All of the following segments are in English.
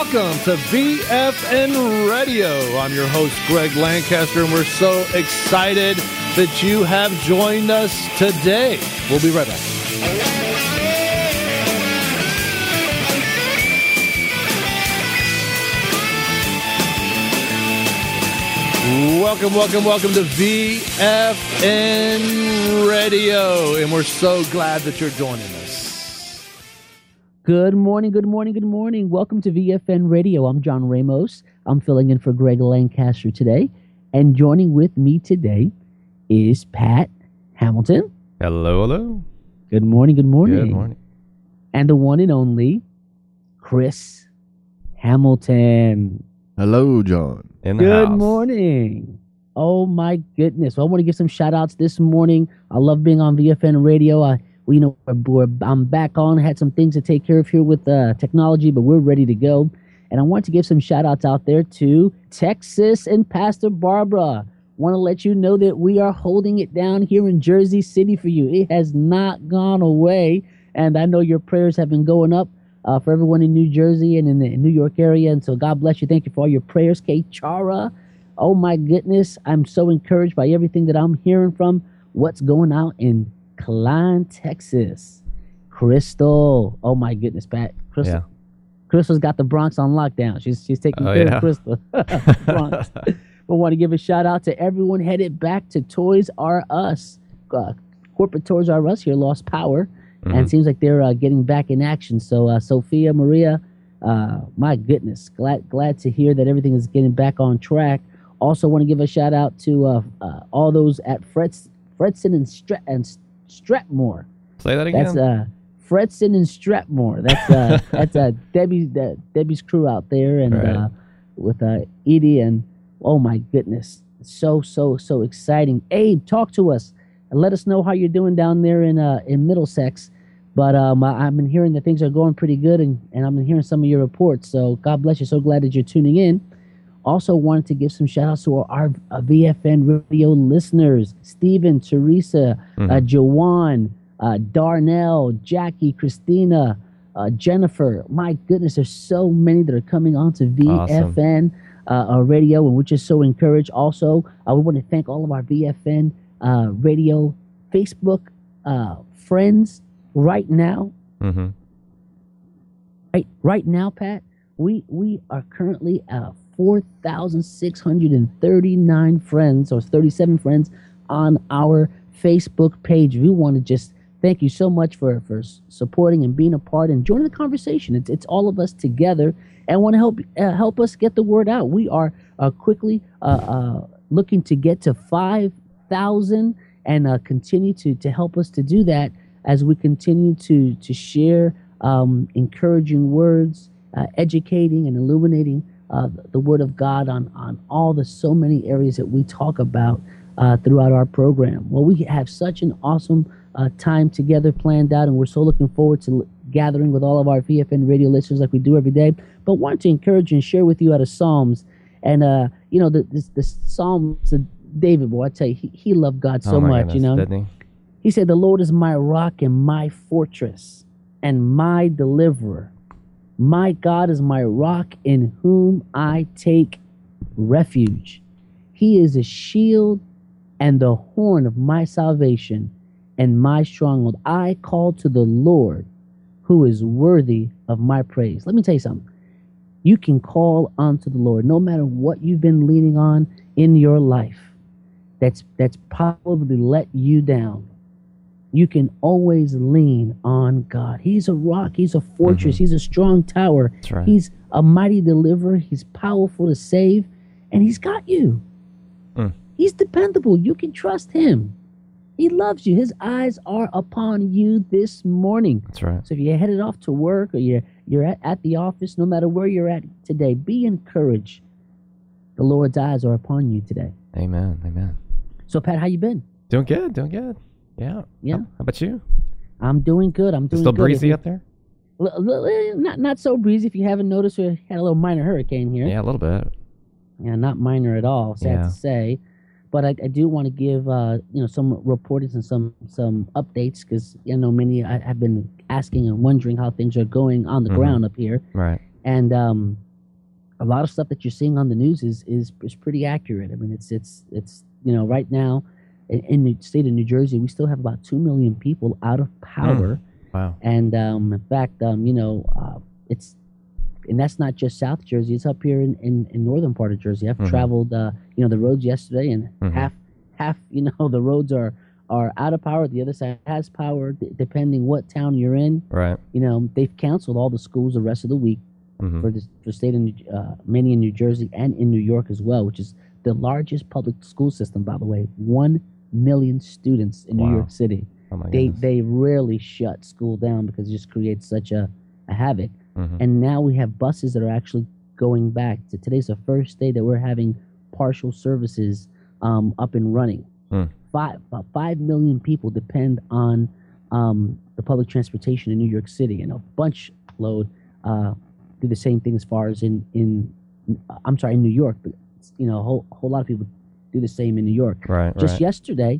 Welcome to VFN Radio. I'm your host, Greg Lancaster, and we're so excited that you have joined us today. We'll be right back. Welcome to VFN Radio, and we're so glad that you're joining us. Good morning. Welcome to VFN Radio. I'm John Ramos. I'm filling in for Greg Lancaster today. And joining with me today is Pat Hamilton. Hello. Good morning. Good morning. And the one and only Chris Hamilton. Hello, John. In the Good house. morning. Oh, my goodness. Well, I want to give some shout-outs this morning. I love being on VFN Radio. I'm back on. Had some things to take care of here with technology, but we're ready to go. And I want to give some shout-outs out there to Texas and Pastor Barbara. Want to let you know that we are holding it down here in Jersey City for you. It has not gone away. And I know your prayers have been going up for everyone in New Jersey and in the New York area. And so God bless you. Thank you for all your prayers. Kate Chara. Oh, my goodness. I'm so encouraged by everything that I'm hearing from what's going out in Klein, Texas. Crystal. Oh, my goodness, Pat. Crystal. Yeah. Crystal's got the Bronx on lockdown. She's taking care of Crystal. Bronx. We want to give a shout out to everyone headed back to Toys R Us. Corporate Toys R Us here lost power. And it seems like they're getting back in action. So, Sophia, Maria, my goodness, glad to hear that everything is getting back on track. Also want to give a shout out to all those at Fredson and Stratmore. Say that again. That's Fredson and Stratmore. That's Debbie's crew out there, and right. With Edie, and oh my goodness, so exciting. Abe, talk to us and let us know how you're doing down there in Middlesex. But I've been hearing that things are going pretty good, and I've been hearing some of your reports. So God bless you. So glad that you're tuning in. Also wanted to give some shout outs to our VFN Radio listeners: Stephen, Teresa, Jawan, Darnell, Jackie, Christina, Jennifer. My goodness, there's so many that are coming on to VFN Radio, and we're just so encouraged. Also, we want to thank all of our VFN Radio Facebook friends right now. Right now, Pat, we are currently 4,639 friends, or 37 friends, on our Facebook page. We want to just thank you so much for supporting and being a part and joining the conversation. It's all of us together, and want to help us get the word out. We are quickly looking to get to 5,000 and continue to help us to do that as we continue to share encouraging words, educating and illuminating the Word of God on all the so many areas that we talk about throughout our program. Well, we have such an awesome time together planned out, and we're so looking forward to gathering with all of our VFN Radio listeners like we do every day. But wanted to encourage and share with you out of Psalms. And, the Psalms of David, boy, I tell you, he loved God so much, goodness, didn't he? He said, "The Lord is my rock and my fortress and my deliverer. My God is my rock in whom I take refuge. He is a shield and the horn of my salvation and my stronghold. I call to the Lord, who is worthy of my praise." Let me tell you something. You can call unto the Lord no matter what you've been leaning on in your life that's probably let you down. You can always lean on God. He's a rock. He's a fortress. He's a strong tower. That's right. He's a mighty deliverer. He's powerful to save, and he's got you. He's dependable. You can trust him. He loves you. His eyes are upon you this morning. That's right. So if you're headed off to work, or you're at the office, no matter where you're at today, be encouraged. The Lord's eyes are upon you today. Amen. So, Pat, how you been? Doing good. Yeah. How about you? I'm doing good. It's still breezy up there? Not so breezy. If you haven't noticed, we had a little minor hurricane here. Yeah, a little bit. Yeah, not minor at all, sad to say. But I do want to give some reportings and some updates, because many have been asking and wondering how things are going on the ground up here. Right. And a lot of stuff that you're seeing on the news is pretty accurate. I mean, it's right now in the state of New Jersey, we still have about 2 million people out of power. Wow. And in fact, it's, and that's not just South Jersey. It's up here in northern part of Jersey. I've traveled, the roads yesterday, and half, the roads are out of power. The other side has power, depending what town you're in. Right. They've canceled all the schools the rest of the week for state of many in New Jersey and in New York as well, which is the largest public school system, by the way. 1 million students in New York City. Oh my goodness. They rarely shut school down because it just creates such a havoc. And now we have buses that are actually going back. Today's the first day that we're having partial services up and running. About 5 million people depend on the public transportation in New York City, and a bunch load do the same thing as far as in New York. But a whole lot of people do the same in New York. Right. Just yesterday,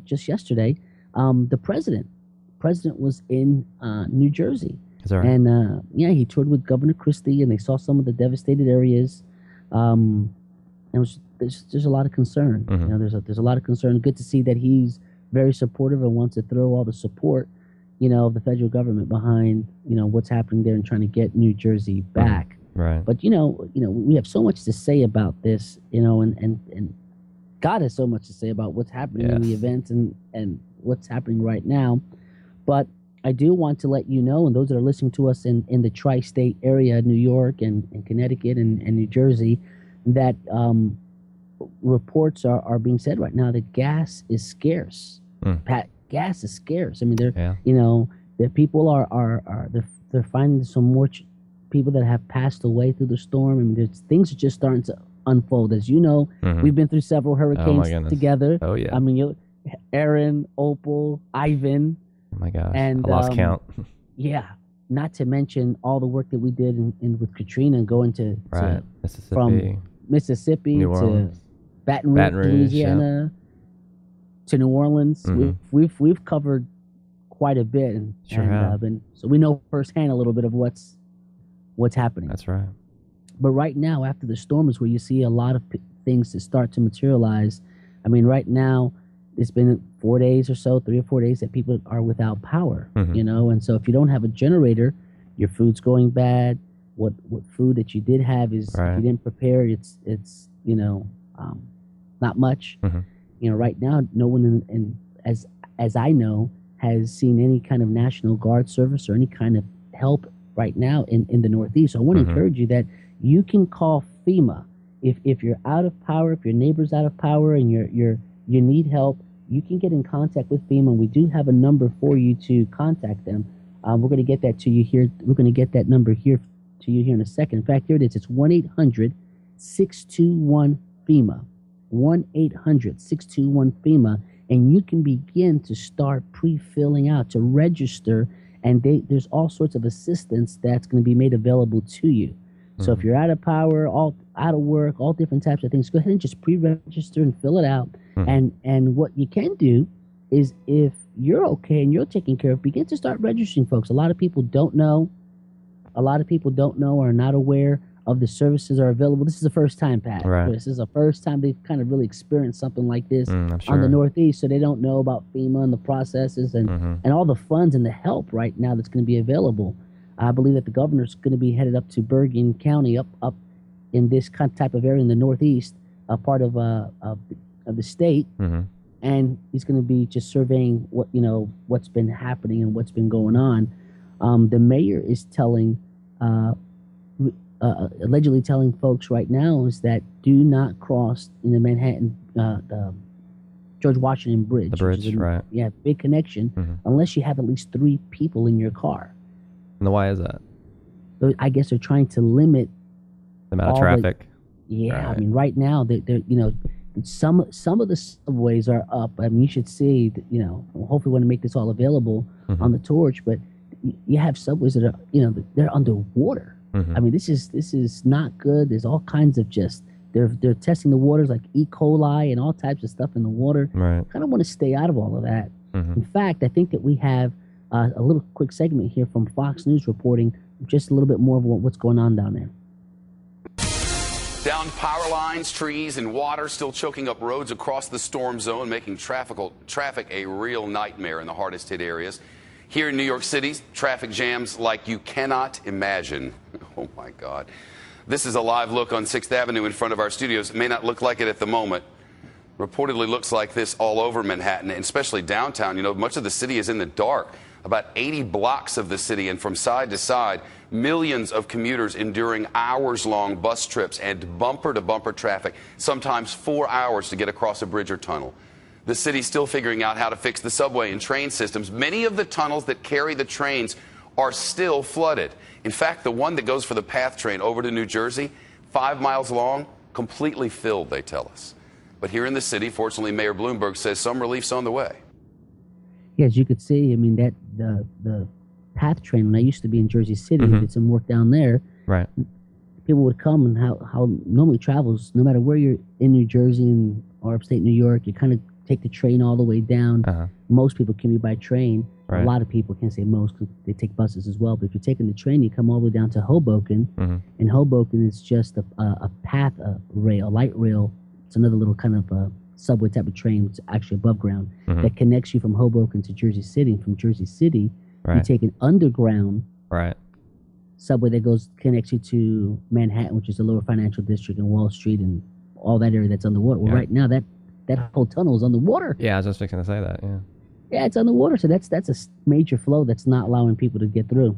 the president was in New Jersey. Is that right? And he toured with Governor Christie, and they saw some of the devastated areas. And there's a lot of concern. There's a lot of concern. Good to see that he's very supportive and wants to throw all the support, of the federal government behind, what's happening there and trying to get New Jersey back. Right. But we have so much to say about this, and God has so much to say about what's happening in the events and what's happening right now. But I do want to let you know, and those that are listening to us in the tri-state area, New York and Connecticut and New Jersey, that reports are being said right now that gas is scarce. Gas is scarce. I mean, the people they're finding some more people that have passed away through the storm. I mean, things are just starting to unfold. As you know, we've been through several hurricanes together. Oh yeah. I mean, Aaron, Opal, Ivan. Oh my gosh. And I lost count. Yeah. Not to mention all the work that we did in with Katrina and going to Mississippi, from Mississippi to Baton Rouge, Louisiana, to New Orleans. We've covered quite a bit, and so we know firsthand a little bit of what's happening. That's right. But right now, after the storm, is where you see a lot of things that start to materialize. I mean, right now, it's been 4 days or so, 3 or 4 days that people are without power, and so if you don't have a generator, your food's going bad. What food that you did have is you didn't prepare. It's not much. Right now, no one as I know has seen any kind of National Guard service or any kind of help right now in the Northeast. So I want to encourage you that you can call FEMA if you're out of power, if your neighbor's out of power, and you need help. You can get in contact with FEMA. We do have a number for you to contact them. We're going to get that to you here. We're going to get that number here to you here in a second. In fact, here it is. It's 1-800-621-FEMA. 1-800-621-FEMA. And you can begin to start pre-filling out, to register, and there's all sorts of assistance that's going to be made available to you. So if you're out of power, all out of work, all different types of things, go ahead and just pre-register and fill it out. And what you can do is, if you're okay and you're taken care of, begin to start registering folks. A lot of people don't know. Or are not aware of the services are available. This is the first time, Pat. Right. This is the first time they've kind of really experienced something like this on the Northeast, so they don't know about FEMA and the processes and all the funds and the help right now that's going to be available. I believe that the governor's going to be headed up to Bergen County, up in this type of area in the Northeast, a part of the state, and he's going to be just surveying what's been happening and what's been going on. The mayor is allegedly telling folks right now is that do not cross in the Manhattan, the George Washington Bridge. The bridge, right? Yeah, big connection, unless you have at least 3 people in your car. And why is that? I guess they're trying to limit the amount of traffic. Right. I mean, right now they're some of the subways are up. I mean, you should see that, hopefully we want to make this all available on the torch, but you have subways that are they're underwater. I mean, this is not good. There's all kinds of they're testing the waters like E. coli and all types of stuff in the water. Right. Kind of want to stay out of all of that. In fact, I think that we have a little quick segment here from Fox News reporting just a little bit more of what's going on down there. Downed power lines, trees, and water still choking up roads across the storm zone, making traffic a real nightmare in the hardest hit areas. Here in New York City, traffic jams like you cannot imagine. Oh, my God. This is a live look on 6th Avenue in front of our studios. It may not look like it at the moment. Reportedly looks like this all over Manhattan, and especially downtown. You know, much of the city is in the dark. About 80 blocks of the city, and from side to side, millions of commuters enduring hours-long bus trips and bumper-to-bumper traffic, sometimes 4 hours to get across a bridge or tunnel. The city's still figuring out how to fix the subway and train systems. Many of the tunnels that carry the trains are still flooded. In fact, the one that goes for the PATH train over to New Jersey, 5 miles long, completely filled, they tell us. But here in the city, fortunately, Mayor Bloomberg says some relief's on the way. Yeah, as you could see, I mean, that the PATH train, when I used to be in Jersey City, did some work down there. Right. People would come, and how normally travels, no matter where you're in New Jersey or upstate New York, you kind of take the train all the way down. Most people commute by train. Right. A lot of people, can't say most, because they take buses as well. But if you're taking the train, you come all the way down to Hoboken. And Hoboken is just a path, a rail, a light rail. It's another little kind of subway type of train. It's actually above ground that connects you from Hoboken to Jersey City. And from Jersey City, you take an underground subway that connects you to Manhattan, which is the lower financial district, and Wall Street and all that area that's underwater. Well, right now that whole tunnel is underwater. Yeah, I was just fixing to say that. Yeah. Yeah, it's underwater, so that's a major flow that's not allowing people to get through.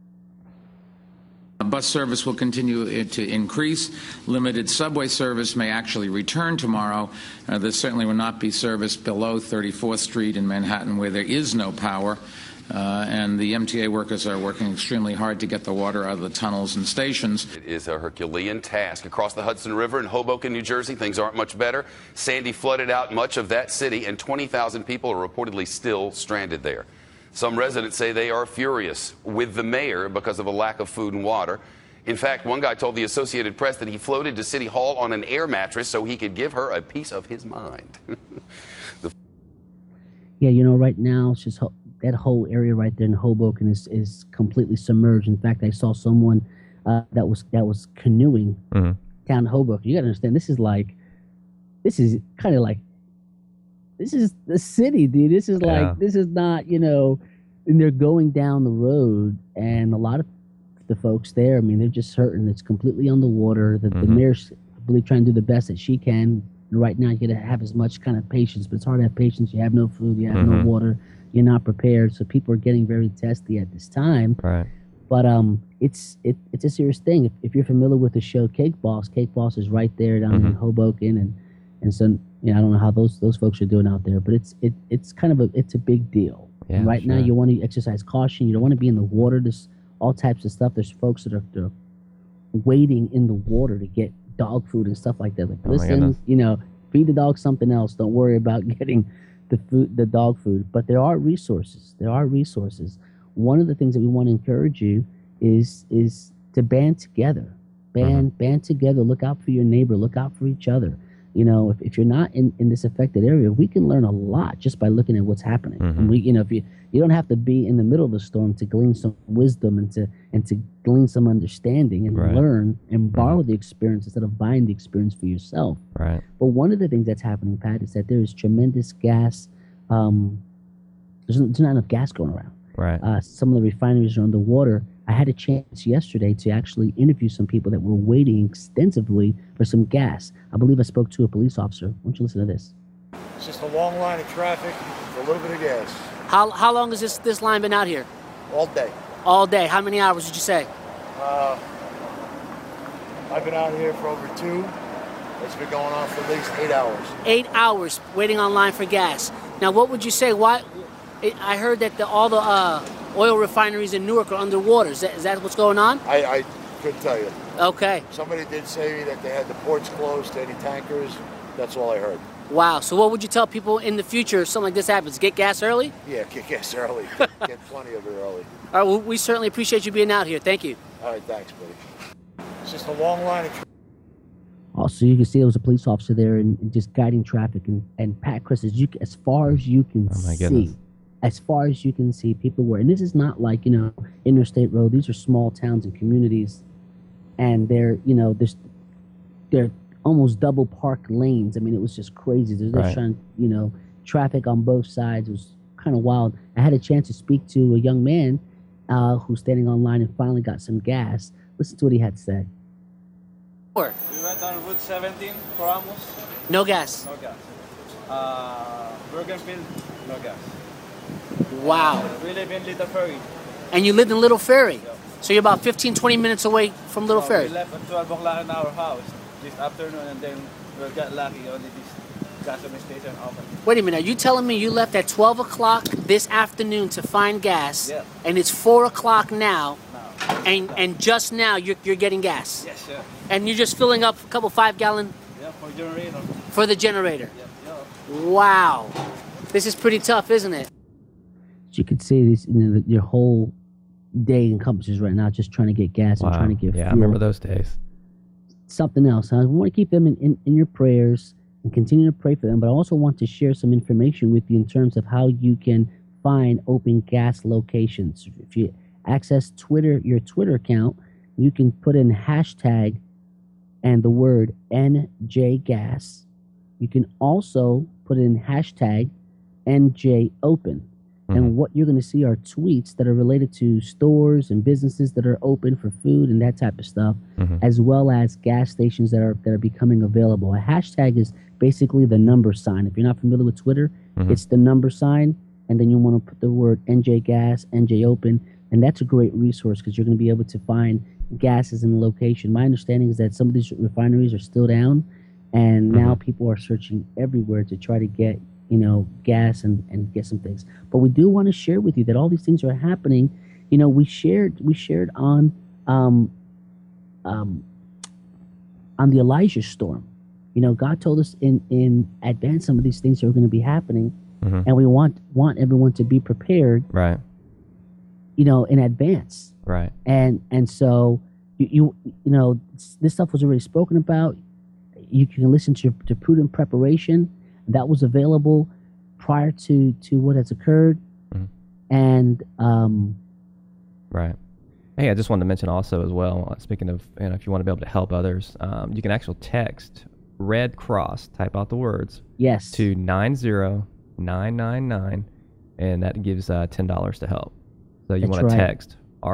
Bus service will continue to increase. Limited subway service may actually return tomorrow. There certainly will not be service below 34th Street in Manhattan where there is no power. And the MTA workers are working extremely hard to get the water out of the tunnels and stations. It is a Herculean task. Across the Hudson River in Hoboken, New Jersey, things aren't much better. Sandy flooded out much of that city, and 20,000 people are reportedly still stranded there. Some residents say they are furious with the mayor because of a lack of food and water. In fact, one guy told the Associated Press that he floated to City Hall on an air mattress so he could give her a piece of his mind. Yeah, you know, right now, it's just that whole area right there in Hoboken is completely submerged. In fact, I saw someone that was canoeing down Hoboken. You got to understand, this is kind of like, this is the city, dude. This is this is not, you know, and they're going down the road, and a lot of the folks there, I mean, they're just hurting. It's completely underwater. The mayor's, I believe, trying to do the best that she can. And right now, you got to have as much kind of patience, but it's hard to have patience. You have no food, you have no water, you're not prepared. So people are getting very testy at this time. Right. But it's a serious thing. If you're familiar with the show Cake Boss is right there down in Hoboken, and so, you know, I don't know how those folks are doing out there, but it's kind of it's a big deal. Yeah, and right now, you want to exercise caution. You don't want to be in the water. There's all types of stuff. There's folks that are waiting in the water to get dog food and stuff like that. Like, listen, you know, feed the dog something else. Don't worry about getting the dog food. But there are resources. One of the things that we want to encourage you is to band together. Band together. Look out for your neighbor. Look out for each other. You know, if you're not in this affected area, we can learn a lot just by looking at what's happening. And we, you know, if you don't have to be in the middle of the storm to glean some wisdom and to glean some understanding and learn and borrow the experience instead of buying the experience for yourself. Right. But one of the things that's happening, Pat, is that there is tremendous gas. There's not enough gas going around. Right. Some of the refineries are underwater. I had a chance yesterday to actually interview some people that were waiting extensively for some gas. I believe I spoke to a police officer. Why don't you listen to this? It's just a long line of traffic for a little bit of gas. How long has this line been out here? All day. All day. How many hours did you say? I've been out here for over 2. It's been going on for at least 8 hours. 8 hours waiting online for gas. Now, what would you say? Why? I heard that all the oil refineries in Newark are underwater. Is that what's going on? I couldn't tell you. Okay. Somebody did say that they had the ports closed to any tankers. That's all I heard. Wow. So what would you tell people in the future if something like this happens? Get gas early? Yeah, get gas early. Get plenty of it early. All right. Well, we certainly appreciate you being out here. Thank you. All right. Thanks, buddy. It's just a long line of traffic. Also, you can see there was a police officer there and just guiding traffic. And Pat, Chris, as far as you can see, as far as you can see, people were, and this is not like, you know, interstate road. These are small towns and communities, and they're, you know, they're almost double park lanes. I mean, it was just crazy. There's Right. trying, traffic on both sides. It was kind of wild. I had a chance to speak to a young man who's standing online and finally got some gas. Listen to what he had to say. We went on Route 17 for Amos. No gas. No gas. Bergenfield, no gas. Wow. We live in Little Ferry. And you lived in Little Ferry. So you're about 15, 20 minutes away from Little Ferry. We left at 12 o'clock in our house this afternoon, and then we got lucky only this gasoline station open. Wait a minute. Are you telling me you left at 12 o'clock this afternoon to find gas? Yeah. And it's 4 o'clock now, Now. and just now you're getting gas? Yes, sir. And you're just filling up a couple 5-gallon Yeah, for generator. for the generator? Yeah, yeah. Wow. This is pretty tough, isn't it? As you can see, this, your whole day encompasses right now just trying to get gas and Wow. trying to get Yeah, I fuel. remember those days. Something else. I want to keep them in your prayers and continue to pray for them, but I also want to share some information with you in terms of how you can find open gas locations. If you access Twitter, your Twitter account, you can put in hashtag and the word NJGas. You can also put in hashtag NJOpen. And what you're going to see are tweets that are related to stores and businesses that are open for food and that type of stuff, as well as gas stations that are becoming available. A hashtag is basically the number sign. If you're not familiar with Twitter, it's the number sign, and then you want to put the word NJ Gas, NJ Open, and that's a great resource because you're going to be able to find gases in the location. My understanding is that some of these refineries are still down, and now people are searching everywhere to try to get gas and get some things. But we do want to share with you that all these things are happening. We shared on the Elijah storm. God told us in advance some of these things are going to be happening, and we want everyone to be prepared. Right. In advance. Right. And so you this stuff was already spoken about. You can listen to Prudent Preparation. That was available prior to what has occurred. And right. Hey, I just wanted to mention also as well, speaking of, if you want to be able to help others, you can actually text Red Cross, type out the words, yes, to 90999, and that gives $10 to help. So you want to text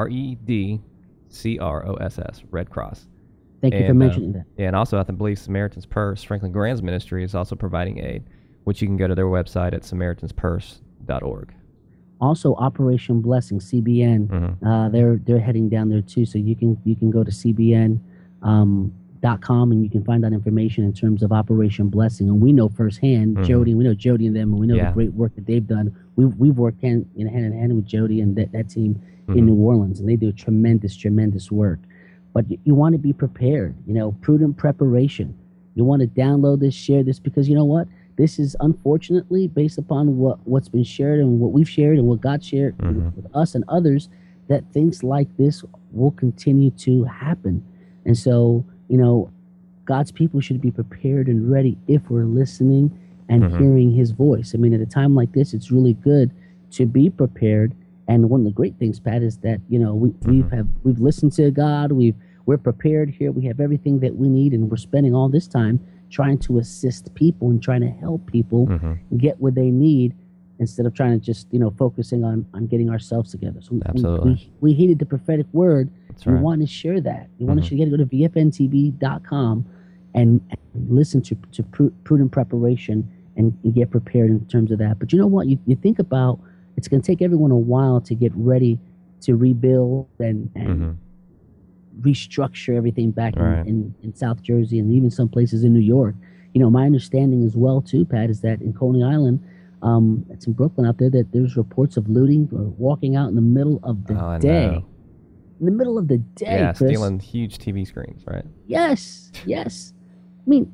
REDCROSS, Red Cross. Thank you for mentioning that. Yeah, and also I believe Samaritan's Purse, Franklin Graham's ministry, is also providing aid, which you can go to their website at samaritanspurse.org. Also, Operation Blessing, CBN, they're heading down there too. So you can go to CBN.com and you can find out information in terms of Operation Blessing. And we know firsthand, Jody and them, and we know the great work that they've done. We've worked hand in hand with Jody and that team in New Orleans, and they do tremendous work. But you want to be prepared, prudent preparation. You want to download this, share this, because you know what? This is unfortunately based upon what's been shared and what we've shared and what God shared with us and others, that things like this will continue to happen. And so, God's people should be prepared and ready if we're listening and hearing his voice. I mean, at a time like this, it's really good to be prepared. And one of the great things, Pat, is that, we've listened to God, we're prepared here, we have everything that we need, and we're spending all this time trying to assist people and trying to help people get what they need instead of trying to just, focusing on getting ourselves together. So we heeded the prophetic word. We want to share that. We want to share. You got to go to VFNTV.com and listen to Prudent Preparation and get prepared in terms of that. But you know what? You think about, it's going to take everyone a while to get ready to rebuild and restructure everything back in South Jersey and even some places in New York. My understanding as well too, Pat, is that in Coney Island, it's in Brooklyn out there, that there's reports of looting or walking out in the middle of the day. In the middle of the day, yeah, Chris. stealing huge TV screens, right? Yes. I mean,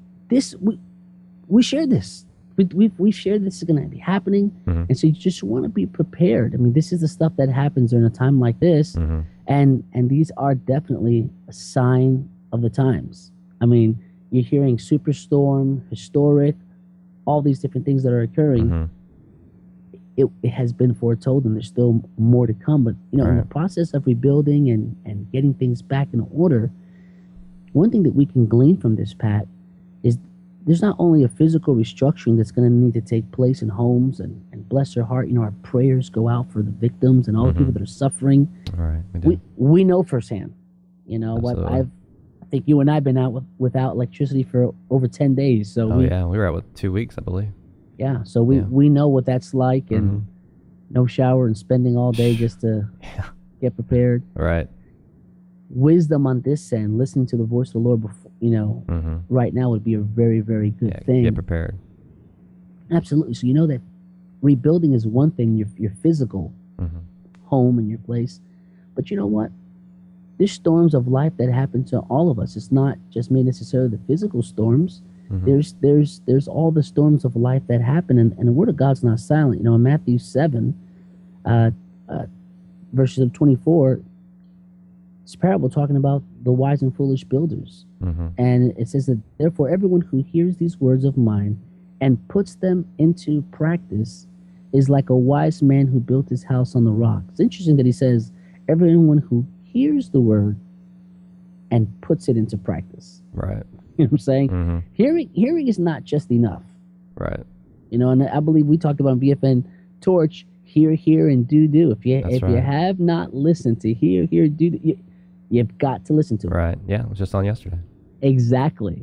we shared this. We've shared this is going to be happening, and so you just want to be prepared. I mean, this is the stuff that happens during a time like this, and these are definitely a sign of the times. I mean, you're hearing superstorm, historic, all these different things that are occurring. It has been foretold, and there's still more to come. But in the process of rebuilding and getting things back in order, one thing that we can glean from this, Pat, is there's not only a physical restructuring that's going to need to take place in homes, and bless their heart, our prayers go out for the victims and all the people that are suffering. Right. We know firsthand. What Absolutely. I think you and I have been out without electricity for over 10 days. So we were out with 2 weeks, I believe. Yeah, so we know what that's like, and no shower and spending all day just to get prepared. Right. Wisdom on this end, listening to the voice of the Lord before, right now would be a very, very good thing. Get prepared. Absolutely. So you know that rebuilding is one thing, your physical home and your place. But you know what? There's storms of life that happen to all of us. It's not just me necessarily the physical storms. There's all the storms of life that happen, and the Word of God's not silent. In Matthew 7, verses of 24, it's a parable talking about the wise and foolish builders. And it says that, therefore, everyone who hears these words of mine and puts them into practice is like a wise man who built his house on the rock. It's interesting that he says, everyone who hears the word and puts it into practice. Right. You know what I'm saying? Hearing is not just enough. Right. And I believe we talked about on BFN Torch, hear, and do. If you have not listened to hear, do, you've got to listen to it. Right. Yeah, it was just on yesterday. Exactly.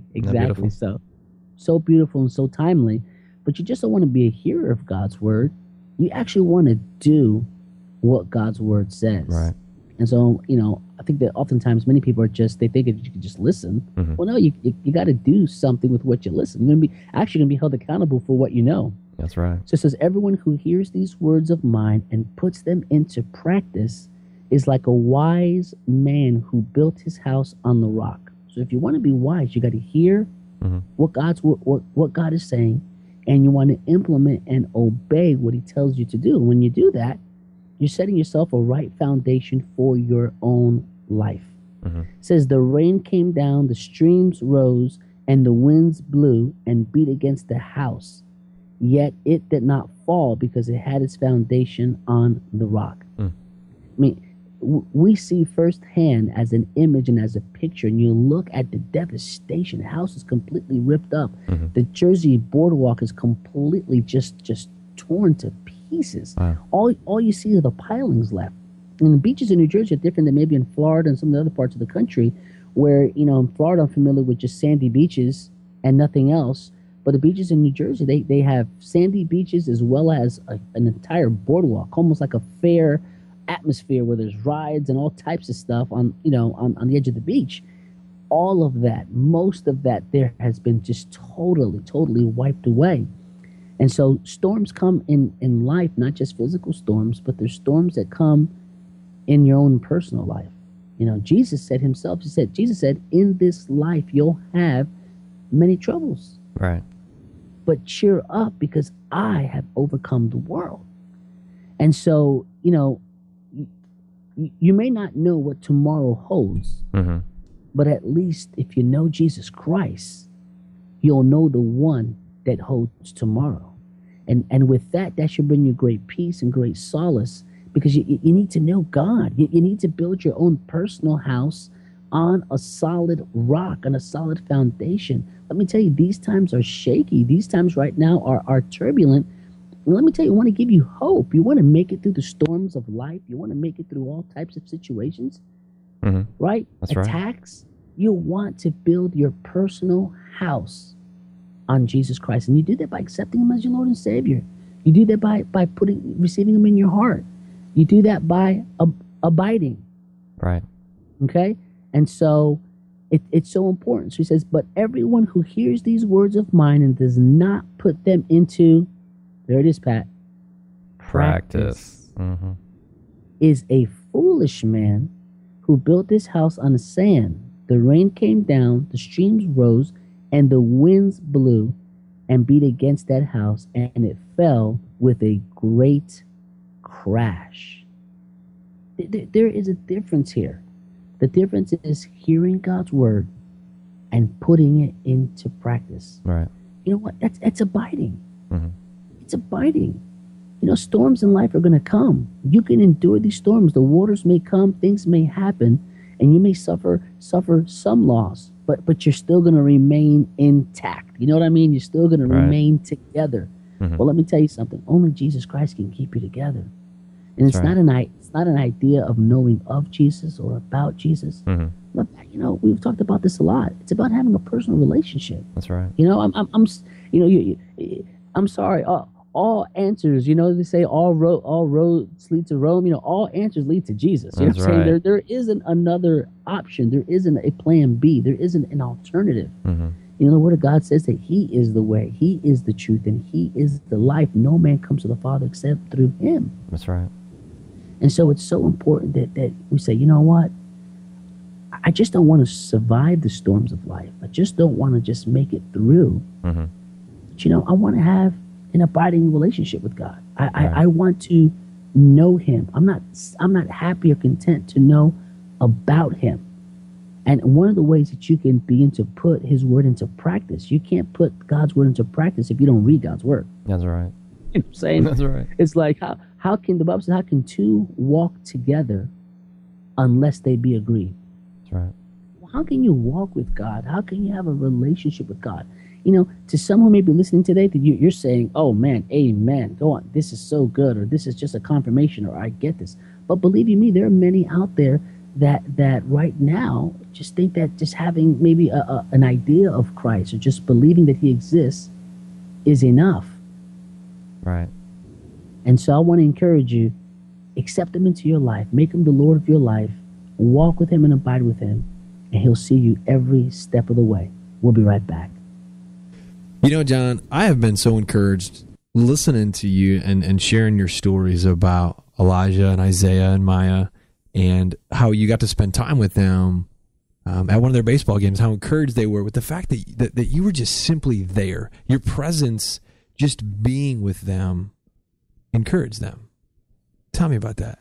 So beautiful and so timely. But you just don't want to be a hearer of God's word. You actually want to do what God's word says. Right. And so, I think that oftentimes many people they think if you can just listen. Well, no, you got to do something with what you listen. You're going to be held accountable for what you know. That's right. So it says, everyone who hears these words of mine and puts them into practice is like a wise man who built his house on the rock. So if you want to be wise, you got to hear what God is saying, and you want to implement and obey what he tells you to do. When you do that, you're setting yourself a right foundation for your own life. It says, the rain came down, the streams rose, and the winds blew and beat against the house. Yet it did not fall because it had its foundation on the rock. I mean, we see firsthand as an image and as a picture, and you look at the devastation. The house is completely ripped up. The Jersey boardwalk is completely just torn to pieces. Wow. All you see are the pilings left. And the beaches in New Jersey are different than maybe in Florida and some of the other parts of the country, where, in Florida I'm familiar with just sandy beaches and nothing else. But the beaches in New Jersey, they have sandy beaches as well as an entire boardwalk, almost like a fair atmosphere where there's rides and all types of stuff on the edge of the beach. All of that, most of that there has been just totally wiped away. And so storms come in life, not just physical storms, but there's storms that come in your own personal life. Jesus said himself, Jesus said, in this life you'll have many troubles. Right. But cheer up, because I have overcome the world. And so, you may not know what tomorrow holds, but at least if you know Jesus Christ, you'll know the one that holds tomorrow. And with that should bring you great peace and great solace, because you need to know God. You need to build your own personal house on a solid rock, on a solid foundation. Let me tell you, these times are shaky. These times right now are turbulent. And let me tell you, I want to give you hope. You want to make it through the storms of life. You want to make it through all types of situations, right? That's right. Attacks. You want to build your personal house on Jesus Christ. And you do that by accepting him as your Lord and Savior. You do that by receiving him in your heart. You do that by abiding. Right. Okay? And so it's so important. So he says, but everyone who hears these words of mine and does not put them into, there it is, Pat, practice. is a foolish man who built his house on the sand. The rain came down, the streams rose, and the winds blew and beat against that house, and it fell with a great crash. There is a difference here. The difference is hearing God's word and putting it into practice. Right. You know what? It's abiding. It's abiding. Storms in life are going to come. You can endure these storms. The waters may come, things may happen, and you may suffer some loss. but you're still going to remain intact. You know what I mean? You're still going to remain together. Well, let me tell you something. Only Jesus Christ can keep you together. And it's not an idea of knowing of Jesus or about Jesus. Look, you know, we've talked about this a lot. It's about having a personal relationship. That's right. You know, I'm sorry. All answers, you know, they say all roads lead to Rome. You know, all answers lead to Jesus. You know what I'm saying? There isn't another option. There isn't a plan B. There isn't an alternative. You know, the Word of God says that He is the way, He is the truth, and He is the life. No man comes to the Father except through Him. That's right. And so it's so important that we say, you know what? I just don't want to survive the storms of life. I just don't want to just make it through. But, you know, I want to have an abiding relationship with God. I want to know Him. I'm not happy or content to know about Him. And one of the ways that you can begin to put His Word into practice, you can't put God's Word into practice if you don't read God's Word. That's right. You know what I'm saying? That's right. It's like, how can the Bible say, how can two walk together unless they be agreed? That's right. How can you walk with God? How can you have a relationship with God? You know, to someone who may be listening today, that you're saying, oh man, amen, go on, this is so good, or this is just a confirmation, or I get this. But believe you me, there are many out there that right now just think that just having maybe an idea of Christ or just believing that He exists is enough. Right. And so I want to encourage you, accept Him into your life, make Him the Lord of your life, walk with Him and abide with Him, and He'll see you every step of the way. We'll be right back. You know, John, I have been so encouraged listening to you and sharing your stories about Elijah and Isaiah and Maya, and how you got to spend time with them at one of their baseball games, how encouraged they were with the fact that you were just simply there. Your presence, just being with them, encouraged them. Tell me about that.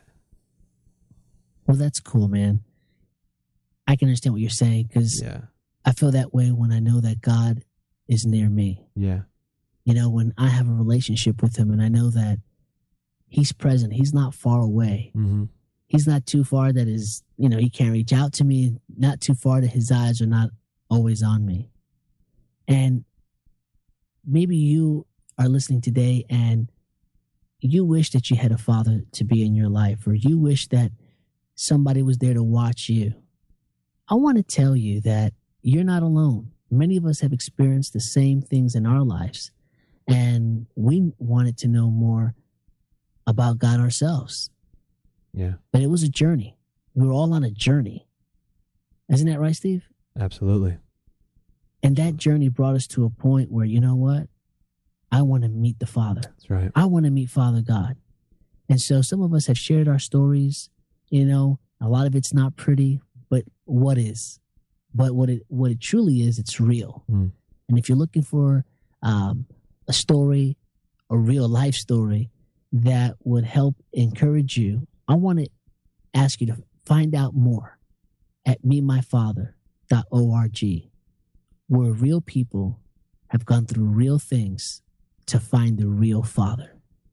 Well, that's cool, man. I can understand what you're saying, because I feel that way when I know that God is near me. Yeah. You know, when I have a relationship with Him and I know that He's present, He's not far away. He's not too far that is, you know, He can't reach out to me, not too far that His eyes are not always on me. And maybe you are listening today and you wish that you had a father to be in your life, or you wish that somebody was there to watch you. I want to tell you that you're not alone. Many of us have experienced the same things in our lives, and we wanted to know more about God ourselves. Yeah. But it was a journey. We were all on a journey. Isn't that right, Steve? Absolutely. And that journey brought us to a point where, you know what? I want to meet the Father. That's right. I want to meet Father God. And so some of us have shared our stories. You know, a lot of it's not pretty, but what is? But what it truly is, it's real. And if you're looking for a story, a real life story that would help encourage you, I want to ask you to find out more at meetmyfather.org, where real people have gone through real things to find the real Father.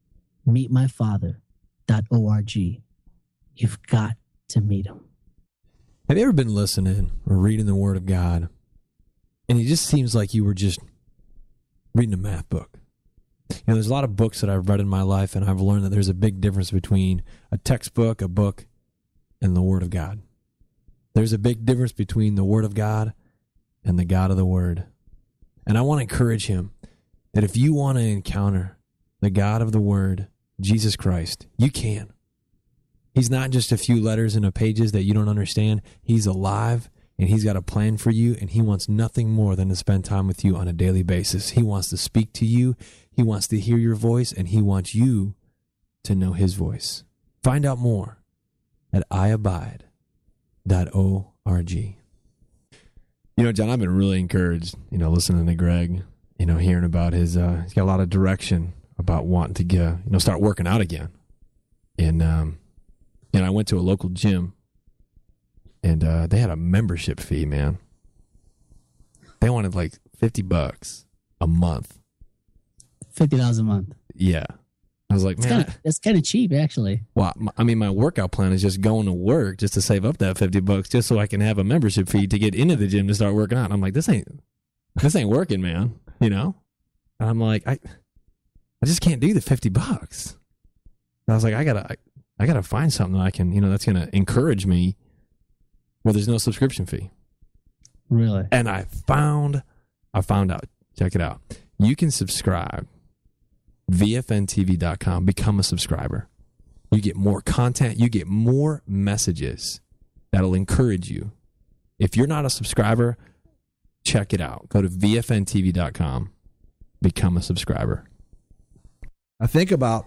Meetmyfather.org. You've got to meet Him. Have you ever been listening or reading the Word of God, and it just seems like you were just reading a math book? You know, there's a lot of books that I've read in my life, and I've learned that there's a big difference between a textbook, a book, and the Word of God. There's a big difference between the Word of God and the God of the Word. And I want to encourage him that if you want to encounter the God of the Word, Jesus Christ, you can. He's not just a few letters in the pages that you don't understand. He's alive, and He's got a plan for you, and He wants nothing more than to spend time with you on a daily basis. He wants to speak to you. He wants to hear your voice, and He wants you to know His voice. Find out more at iabide.org. You know, John, I've been really encouraged, listening to Greg, hearing about his, he's got a lot of direction about wanting to get, start working out again. And I went to a local gym, and they had a membership fee, man. They wanted like $50 a month. $50 a month. Yeah. I was like, man, that's kind of cheap, actually. Well, my workout plan is just going to work just to save up that $50 just so I can have a membership fee to get into the gym to start working out. I'm like, this ain't working, man. You know? And I'm like, I just can't do the $50. I was like, I gotta find something that I can, that's gonna encourage me where there's no subscription fee. Really? And I found out. Check it out. You can subscribe. VFNTV.com. Become a subscriber. You get more content. You get more messages that'll encourage you. If you're not a subscriber, check it out. Go to VFNTV.com. Become a subscriber. I think about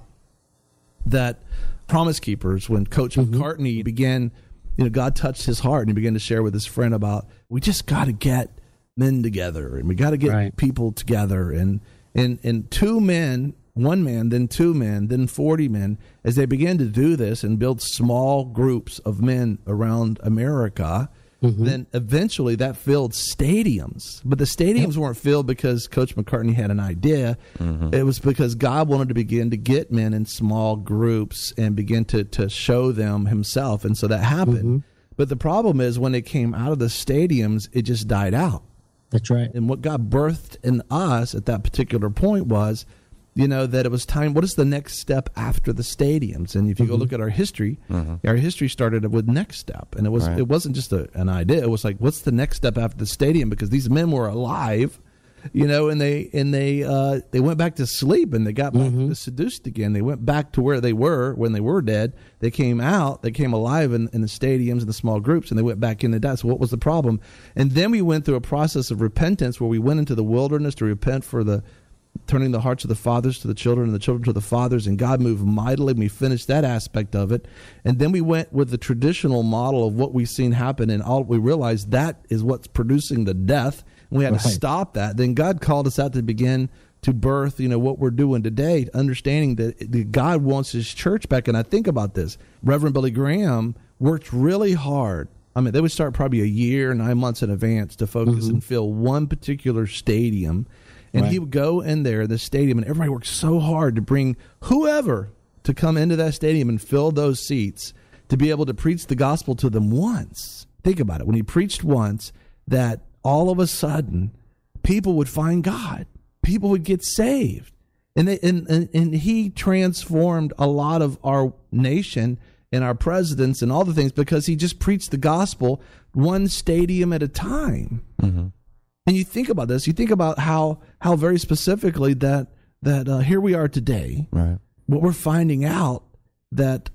that Promise Keepers when Coach McCartney began, God touched his heart and he began to share with his friend about, we just got to get men together and we got to get people together and two men, one man, then two men, then 40 men, as they began to do this and build small groups of men around America, then eventually that filled stadiums. But the stadiums weren't filled because Coach McCartney had an idea. It was because God wanted to begin to get men in small groups and begin to show them himself. And so that happened. But the problem is when it came out of the stadiums, it just died out. That's right. And what God birthed in us at that particular point was, that it was time. What is the next step after the stadiums? And if you go look at our history started with next step. And it wasn't just an idea. It was like, what's the next step after the stadium? Because these men were alive, and they went back to sleep and they got back seduced again. They went back to where they were when they were dead. They came out, they came alive in the stadiums and the small groups, and they went back into that. So what was the problem? And then we went through a process of repentance where we went into the wilderness to repent for the turning the hearts of the fathers to the children and the children to the fathers, and God moved mightily. We finished that aspect of it. And then we went with the traditional model of what we've seen happen, and all we realized that is what's producing the death. And we had to stop that. Then God called us out to begin to birth, what we're doing today, understanding that God wants his church back. And I think about this. Reverend Billy Graham worked really hard. I mean, they would start probably a year, 9 months in advance to focus and fill one particular stadium. And he would go in there, the stadium, and everybody worked so hard to bring whoever to come into that stadium and fill those seats to be able to preach the gospel to them once. Think about it. When he preached once, that all of a sudden people would find God. People would get saved. And he transformed a lot of our nation and our presidents and all the things because he just preached the gospel one stadium at a time. And you think about this, you think about how very specifically that here we are today. Right. What we're finding out that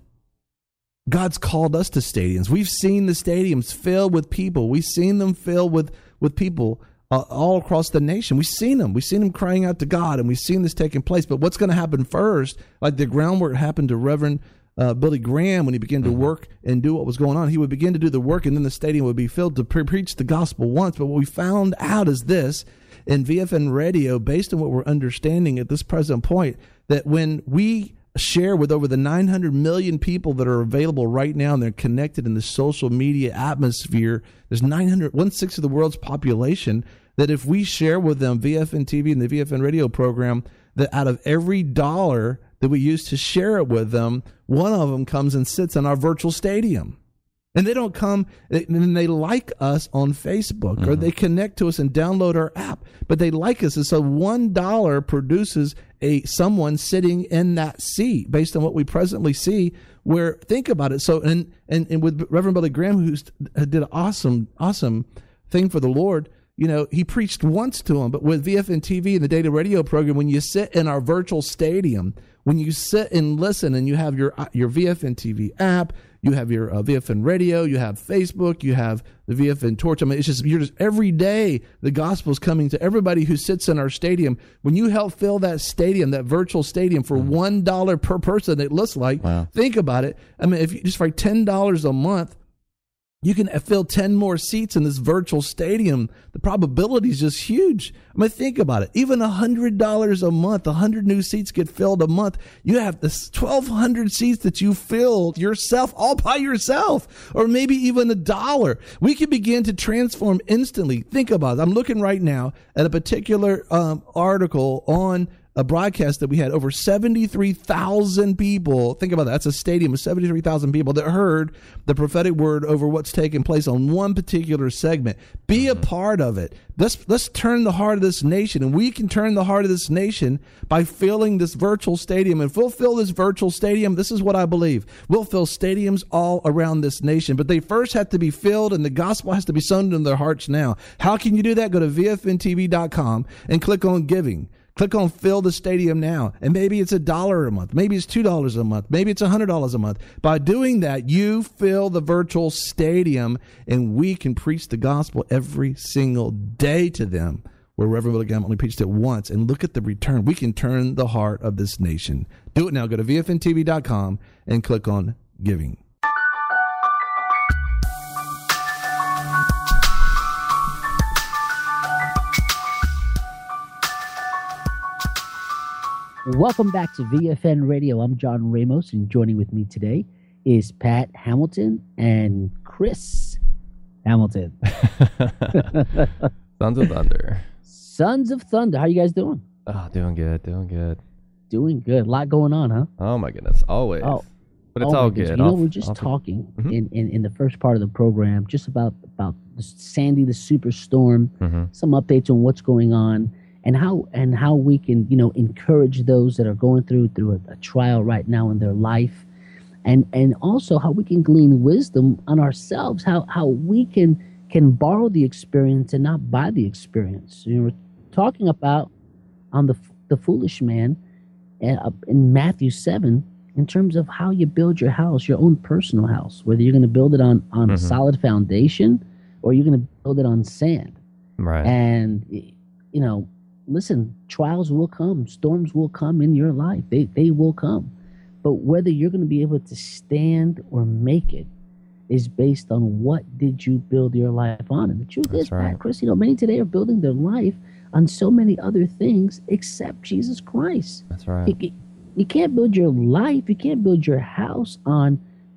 God's called us to stadiums. We've seen the stadiums filled with people. We've seen them filled with people all across the nation. We've seen them. We've seen them crying out to God, and we've seen this taking place. But what's going to happen first, like the groundwork happened to Reverend Billy Graham when he began to work and do what was going on. He would begin to do the work, and then the stadium would be filled to preach the gospel once. But what we found out is this, in VFN Radio, based on what we're understanding at this present point, that when we share with over the 900 million people that are available right now and they're connected in the social media atmosphere, there's 1/6 of the world's population, that if we share with them VFN TV and the VFN Radio program, that out of every dollar that we use to share it with them, one of them comes and sits in our virtual stadium. And they don't come, and they like us on Facebook, or they connect to us and download our app, but they like us. And so $1 produces someone sitting in that seat based on what we presently see, where, think about it. So, and with Reverend Billy Graham, who did an awesome thing for the Lord, he preached once to them, but with VFN TV and the data radio program, when you sit in our virtual stadium, when you sit and listen and you have your VFN TV app, you have your VFN radio, you have Facebook, you have the VFN Torch. I mean, you're just every day the gospel is coming to everybody who sits in our stadium. When you help fill that stadium, that virtual stadium, for $1 per person, it looks like. Wow. Think about it. I mean, if you just for $10 a month, you can fill 10 more seats in this virtual stadium. The probability is just huge. I mean, think about it. Even $100 a month, 100 new seats get filled a month. You have this 1,200 seats that you filled yourself, all by yourself, or maybe even $1. We can begin to transform instantly. Think about it. I'm looking right now at a particular article on a broadcast that we had over 73,000 people. Think about that. That's a stadium of 73,000 people that heard the prophetic word over what's taking place on one particular segment. Be a part of it. Let's turn the heart of this nation, and we can turn the heart of this nation by filling this virtual stadium. And if we'll fill this virtual stadium, this is what I believe. We'll fill stadiums all around this nation, but they first have to be filled, and the gospel has to be sown in their hearts now. How can you do that? Go to VFNTV.com and click on giving. Click on fill the stadium now. And maybe it's $1 a month. Maybe it's $2 a month. Maybe it's $100 a month. By doing that, you fill the virtual stadium, and we can preach the gospel every single day to them, where Reverend Willie Graham only preached it once. And look at the return. We can turn the heart of this nation. Do it now. Go to VFNTV.com and click on giving. Welcome back to VFN Radio. I'm John Ramos, and joining with me today is Pat Hamilton and Chris Hamilton. Sons of Thunder. Sons of Thunder. How you guys doing? Oh, doing good. Doing good. A lot going on, huh? Oh, my goodness. Always. Oh, but it's all good. You know, we're just talking in the first part of the program just about Sandy, the superstorm, some updates on what's going on, and how we can, you know, encourage those that are going through a trial right now in their life, and also how we can glean wisdom on ourselves, how we can borrow the experience and not buy the experience. You know, we're talking about on the foolish man in Matthew 7 in terms of how you build your house, your own personal house, whether you're going to build it on a solid foundation or you're going to build it on sand. Right. And, you know, listen, trials will come, storms will come in your life. They will come. But whether you're going to be able to stand or make it is based on what did you build your life on. And the truth is, Pat, Chris, you know, many today are building their life on so many other things except Jesus Christ. That's right. You can't build your life, you can't build your house on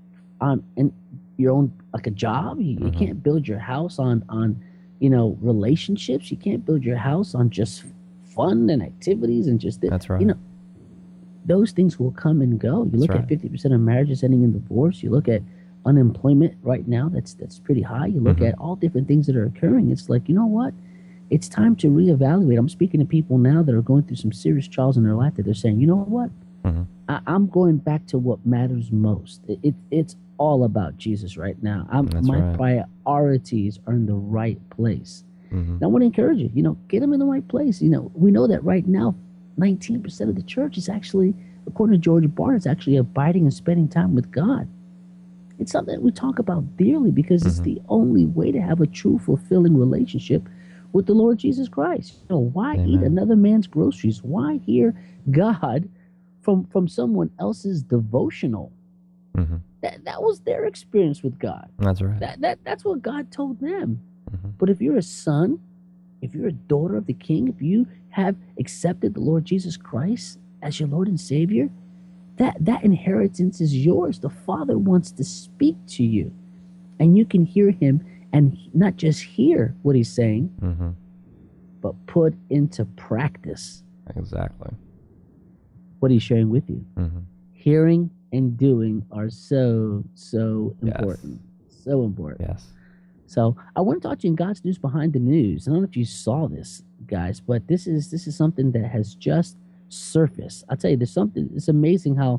your own, like a job. You can't build your house on you know, relationships. You can't build your house on just fun and activities and just That's right. You know, those things will come and go. You look at 50% of marriages ending in divorce. You look at unemployment right now, that's pretty high. You look at all different things that are occurring. It's like, you know what? It's time to reevaluate. I'm speaking to people now that are going through some serious trials in their life that they're saying, you know what? I'm going back to what matters most. It's all about Jesus right now. My priorities are in the right place. And I want to encourage you, you know, get them in the right place. You know, we know that right now, 19% of the church is actually, according to George Barna, it's actually abiding and spending time with God. It's something that we talk about dearly because it's the only way to have a true, fulfilling relationship with the Lord Jesus Christ. You know, why eat another man's groceries? Why hear God from someone else's devotional? That was their experience with God. That's right. That's what God told them. But if you're a son, if you're a daughter of the King, if you have accepted the Lord Jesus Christ as your Lord and Savior, that inheritance is yours. The Father wants to speak to you, and you can hear him and not just hear what he's saying, but put into practice exactly what he's sharing with you. Hearing and doing are so important. So important. Yes. So I want to talk to you in God's News Behind the News. I don't know if you saw this, guys, but this is something that has just surfaced. I'll tell you, there's something. It's amazing how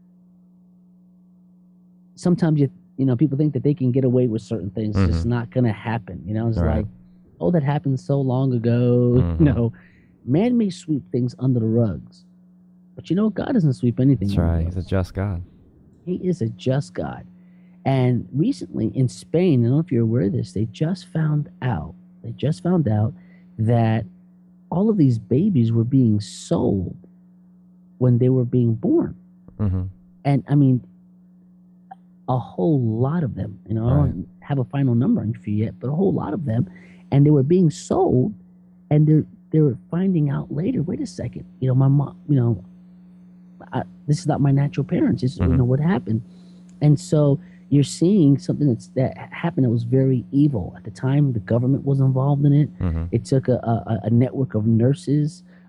sometimes you know people think that they can get away with certain things. It's just not going to happen. You know, it's like, oh, that happened so long ago. You know, man may sweep things under the rugs, but you know, God doesn't sweep anything. That's right. He's a just God. He is a just God. And recently in Spain, I don't know if you're aware of this, they just found out that all of these babies were being sold when they were being born. And I mean, a whole lot of them, you know, I don't have a final number for you yet, but a whole lot of them, and they were being sold, and they were finding out later, wait a second, you know, my mom, you know, this is not my natural parents. This is, you know, what happened. And so you're seeing something that happened that was very evil. At the time, the government was involved in it. It took a network of nurses,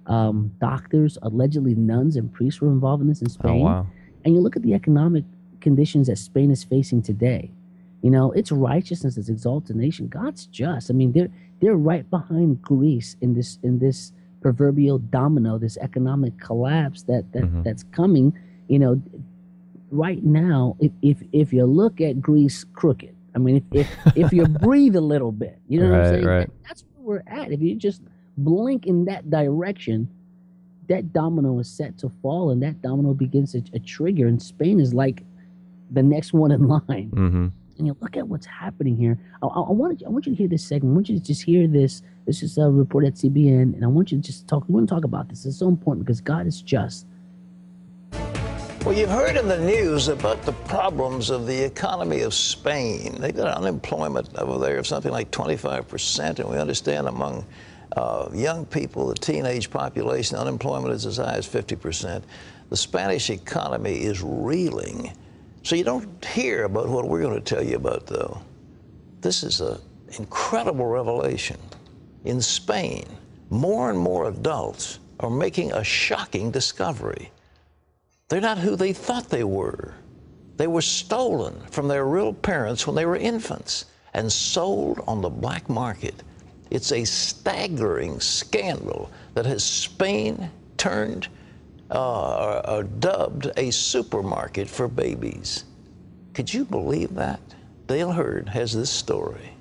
doctors, allegedly nuns and priests were involved in this in Spain. Oh, wow. And you look at the economic conditions that Spain is facing today. Its righteousness is exalted nation. God's just. I mean, they're right behind Greece in this proverbial domino, this economic collapse that's coming. Right now, if you look at Greece crooked, I mean, if you breathe a little bit, you know what I'm saying? Right. That's where we're at. If you just blink in that direction, that domino is set to fall, and that domino begins a trigger, and Spain is like the next one in line. Mm-hmm. And you look at what's happening here. I want you to hear this segment. I want you to just hear this. This is a report at CBN, and I want you to just talk. We want to talk about this. It's so important because God is just. Well, you've heard in the news about the problems of the economy of Spain. They've got unemployment over there of something like 25%, and we understand among young people, the teenage population, unemployment is as high as 50%. The Spanish economy is reeling. So you don't hear about what we're going to tell you about, though. This is an incredible revelation. In Spain, more and more adults are making a shocking discovery. They're not who they thought they were. They were stolen from their real parents when they were infants and sold on the black market. It's a staggering scandal that has Spain turned or dubbed a supermarket for babies. Could you believe that? Dale Hurd has this story.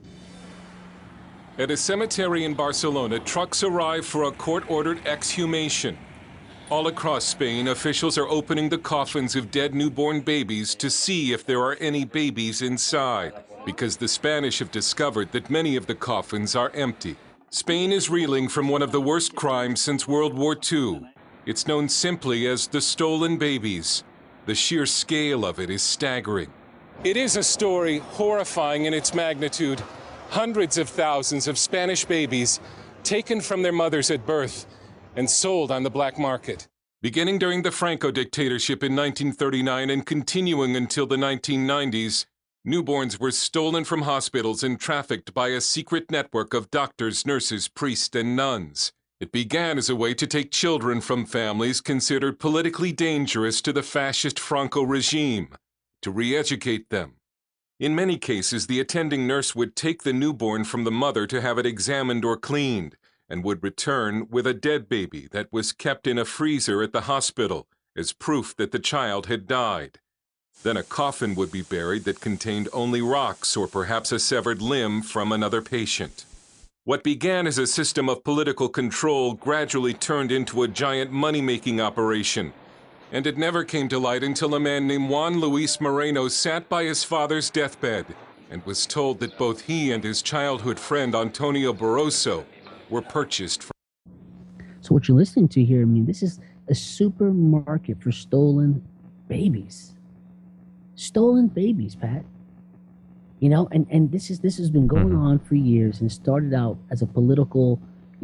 At a cemetery in Barcelona, trucks arrive for a court-ordered exhumation. All across Spain, officials are opening the coffins of dead newborn babies to see if there are any babies inside, because the Spanish have discovered that many of the coffins are empty. Spain is reeling from one of the worst crimes since World War II. It's known simply as the stolen babies. The sheer scale of it is staggering. It is a story horrifying in its magnitude. Hundreds of thousands of Spanish babies taken from their mothers at birth and sold on the black market. Beginning during the Franco dictatorship in 1939 and continuing until the 1990s, newborns were stolen from hospitals and trafficked by a secret network of doctors, nurses, priests, and nuns. It began as a way to take children from families considered politically dangerous to the fascist Franco regime, to re-educate them. In many cases, the attending nurse would take the newborn from the mother to have it examined or cleaned, and would return with a dead baby that was kept in a freezer at the hospital as proof that the child had died. Then a coffin would be buried that contained only rocks or perhaps a severed limb from another patient. What began as a system of political control gradually turned into a giant money-making operation, and it never came to light until a man named Juan Luis Moreno sat by his father's deathbed and was told that both he and his childhood friend Antonio Barroso were purchased from. So what you're listening to here, I mean, this is a supermarket for stolen babies. Stolen babies, Pat. And this has been going on for years, and started out as a political,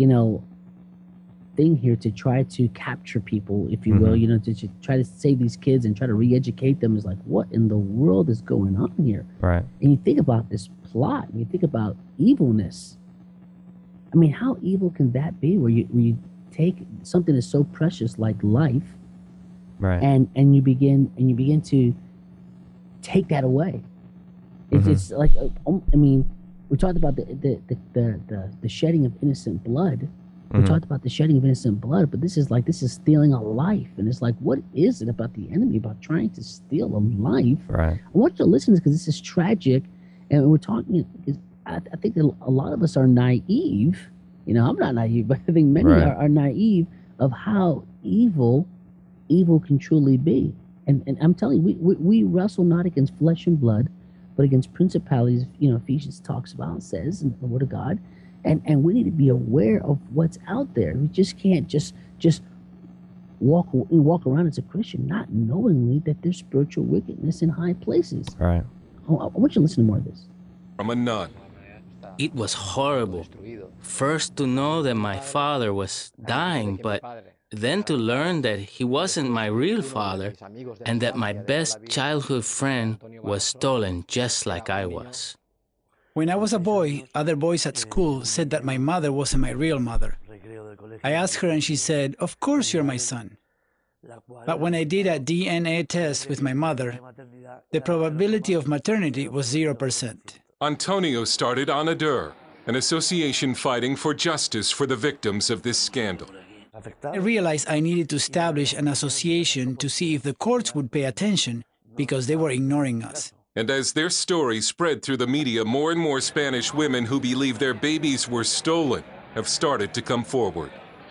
thing here to try to capture people, if you will, to try to save these kids and try to re-educate them. Is like, what in the world is going on here? Right. And you think about this plot, and you think about evilness. I mean, how evil can that be? Where you take something that's so precious like life, right, and you begin to take that away. It's like, I mean, we talked about the shedding of innocent blood. We talked about the shedding of innocent blood, but this is stealing a life, and it's like, what is it about the enemy about trying to steal a life? Right. I want you to listen to this because this is tragic, and we're talking. I think that a lot of us are naive. I'm not naive, but I think many are naive of how evil can truly be. And I'm telling you, we wrestle not against flesh and blood, but against principalities. Ephesians talks about and says in the Word of God, and we need to be aware of what's out there. We just can't just walk around as a Christian not knowingly that there's spiritual wickedness in high places. Right. I want you to listen to more of this. From a nun. It was horrible. First to know that my father was dying, but then to learn that he wasn't my real father and that my best childhood friend was stolen just like I was. When I was a boy, other boys at school said that my mother wasn't my real mother. I asked her and she said, "Of course you're my son." But when I did a DNA test with my mother, the probability of maternity was 0%. Antonio started Anadur, an association fighting for justice for the victims of this scandal. I realized I needed to establish an association to see if the courts would pay attention because they were ignoring us. And as their story spread through the media, more and more Spanish women who believe their babies were stolen have started to come forward.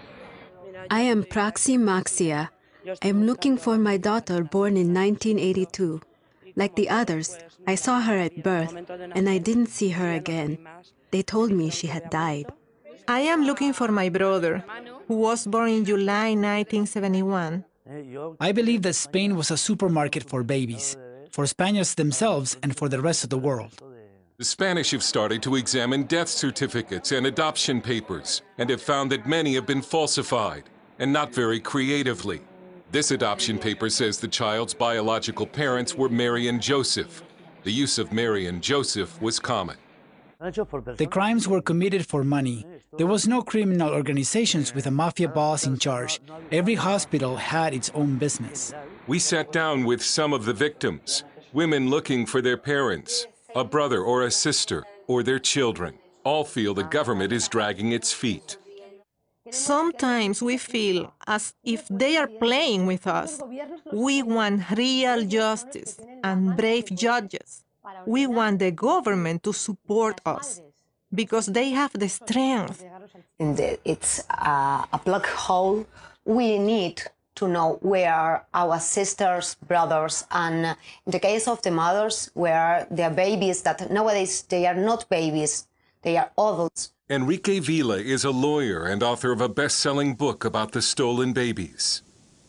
I am Praxi Maxia. I'm looking for my daughter born in 1982. Like the others, I saw her at birth, and I didn't see her again. They told me she had died. I am looking for my brother, who was born in July 1971. I believe that Spain was a supermarket for babies, for Spaniards themselves and for the rest of the world. The Spanish have started to examine death certificates and adoption papers and have found that many have been falsified, and not very creatively. This adoption paper says the child's biological parents were Mary and Joseph. The use of Mary and Joseph was common. The crimes were committed for money. There was no criminal organizations with a mafia boss in charge. Every hospital had its own business. We sat down with some of the victims, women looking for their parents, a brother or a sister, or their children. All feel the government is dragging its feet. Sometimes we feel as if they are playing with us. We want real justice and brave judges. We want the government to support us because they have the strength. It's a black hole. We need to know where are our sisters, brothers, and in the case of the mothers, where are their babies that nowadays they are not babies, they are adults. Enrique Vila is a lawyer and author of a best-selling book about the stolen babies.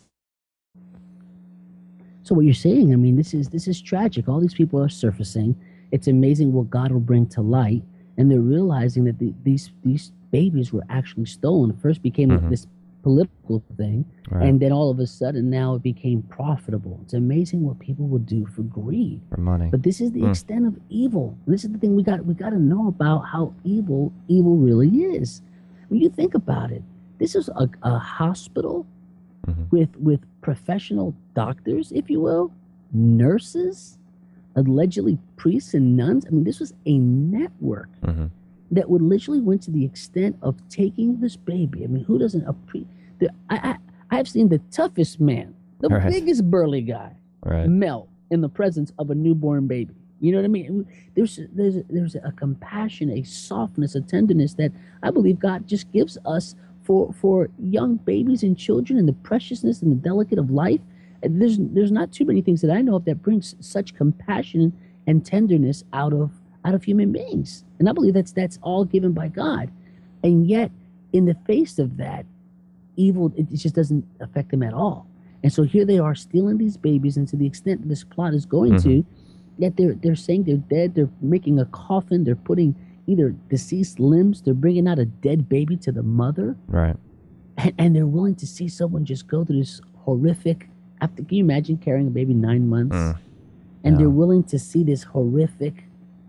So what you're saying, I mean, this is tragic. All these people are surfacing. It's amazing what God will bring to light, and they're realizing that these babies were actually stolen. It first became this political thing, and then all of a sudden now it became profitable. It's amazing what people will do for greed, for money. But this is the extent of evil. This is the thing we got to know about how evil really is. When you think about it, this is a hospital with professional doctors, if you will, nurses, allegedly priests and nuns. I mean, this was a network that would literally went to the extent of taking this baby. I mean, who doesn't I've seen the toughest man, the biggest burly guy, melt in the presence of a newborn baby. You know what I mean? There's a compassion, a softness, a tenderness that I believe God just gives us for young babies and children, and the preciousness and the delicate of life. And there's not too many things that I know of that brings such compassion and tenderness out of human beings. And I believe that's all given by God. And yet, in the face of that, evil, it just doesn't affect them at all. And so here they are stealing these babies, and to the extent that this plot is going to, that they're saying they're dead, they're making a coffin, they're putting either deceased limbs, they're bringing out a dead baby to the mother. Right. And they're willing to see someone just go through this horrific, can you imagine carrying a baby 9 months? And they're willing to see this horrific,